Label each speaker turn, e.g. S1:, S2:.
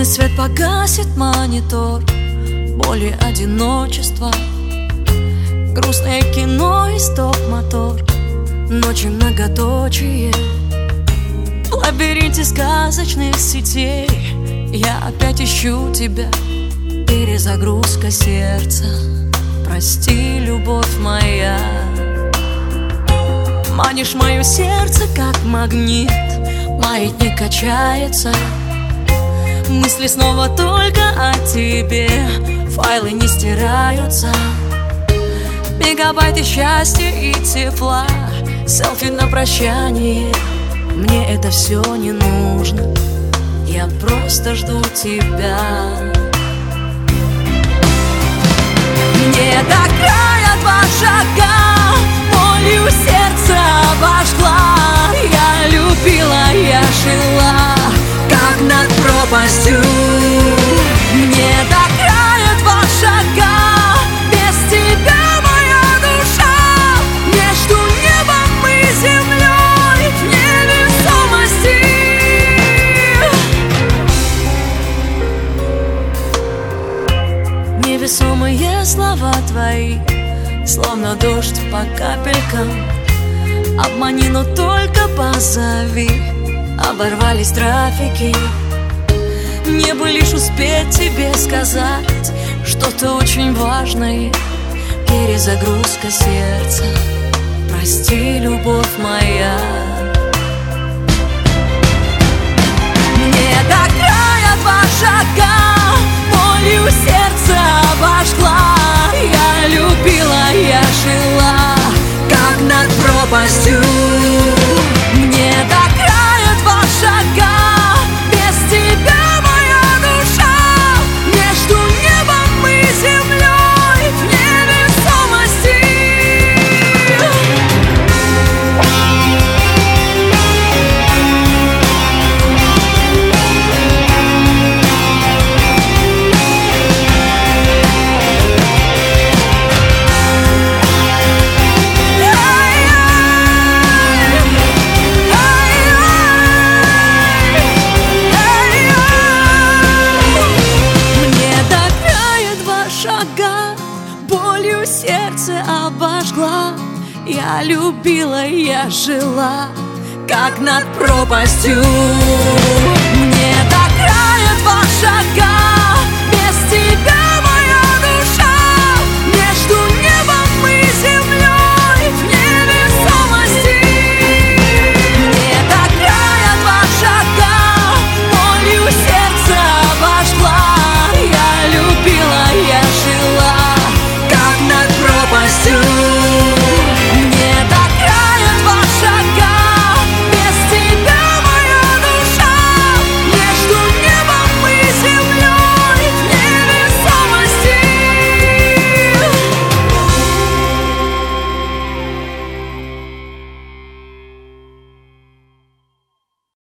S1: свет погасит монитор, боли одиночества, грустное кино и стоп-мотор, ночи многоточие. В лабиринте сказочных сетей я опять ищу тебя. Перезагрузка сердца, прости, любовь моя. Манишь мое сердце, как магнит, маятник качается. Мысли снова только о тебе, файлы не стираются. Мегабайты счастья и тепла, селфи на прощание. Мне это все не нужно, я просто жду тебя. Мне до края 2 шага, болью сердце обожгла. Я любила, я жила, как над пропастью. Мне до края 2 шага, без тебя моя душа между небом и землей в невесомости. Невесомые слова твои, словно дождь по капелькам. Обмани, но только позови. Оборвались трафики. Мне бы лишь успеть тебе сказать что-то очень важное. Перезагрузка сердца, прости, любовь моя. Мне до края 2 шага, болью сердце обожгла. Я любила, я жила, как над пропастью. Мне до края 2 шага, без тебя моя душа между небом и землей в невесомости. Болью сердце обожгла. Я любила, я жила, как над пропастью.